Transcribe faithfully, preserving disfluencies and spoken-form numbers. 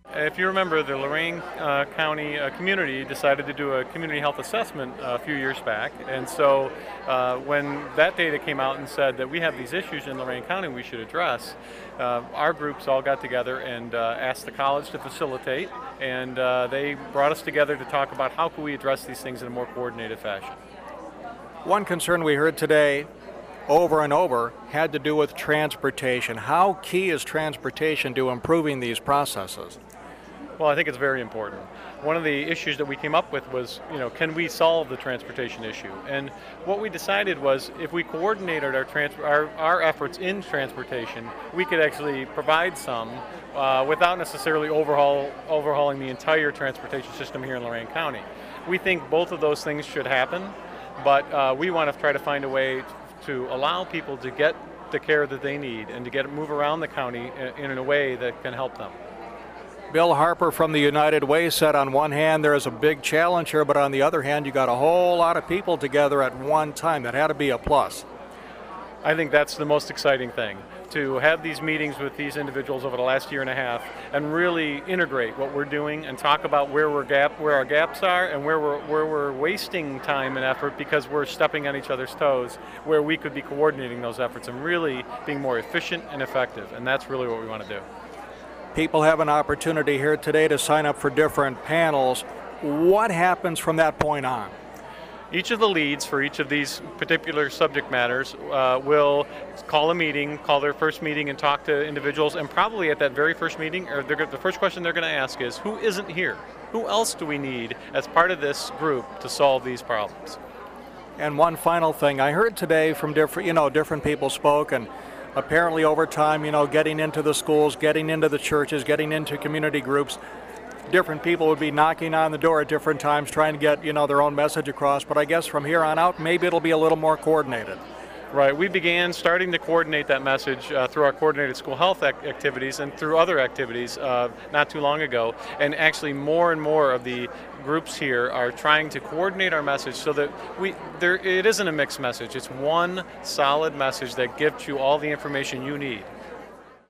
If you remember, the Lorain uh, County uh, community decided to do a community health assessment uh, a few years back, and so uh, when that data came out and said that we have these issues in Lorain County we should address, uh, our groups all got together and uh, asked the college to facilitate, and uh, they brought us together to talk about how can we address these things in a more coordinated fashion. One concern we heard today over and over had to do with transportation. How key is transportation to improving these processes? Well, I think it's very important. One of the issues that we came up with was, you know, can we solve the transportation issue? And what we decided was if we coordinated our, trans our, our efforts in transportation, we could actually provide some uh, without necessarily overhaul, overhauling the entire transportation system here in Lorain County. We think both of those things should happen, but uh, we want to try to find a way to allow people to get the care that they need and to get move around the county in, in a way that can help them. Bill Harper from the United Way said on one hand there is a big challenge here, but on the other hand you got a whole lot of people together at one time. That had to be a plus. I think that's the most exciting thing, to have these meetings with these individuals over the last year and a half and really integrate what we're doing and talk about where we're gap, where our gaps are and where we're, where we're wasting time and effort because we're stepping on each other's toes, where we could be coordinating those efforts and really being more efficient and effective, and that's really what we want to do. People have an opportunity here today to sign up for different panels. What happens from that point on? Each of the leads for each of these particular subject matters uh, will call a meeting, call their first meeting and talk to individuals, and probably at that very first meeting, or the first question they're going to ask is, who isn't here? Who else do we need as part of this group to solve these problems? And one final thing, I heard today from different, you know, different people spoke, and apparently over time, you know, getting into the schools, getting into the churches, getting into community groups, different people would be knocking on the door at different times trying to get, you know, their own message across. But I guess from here on out, maybe it'll be a little more coordinated. Right. We began starting to coordinate that message uh, through our coordinated school health ac activities and through other activities uh, not too long ago. And actually more and more of the groups here are trying to coordinate our message so that we there it isn't a mixed message. It's one solid message that gives you all the information you need.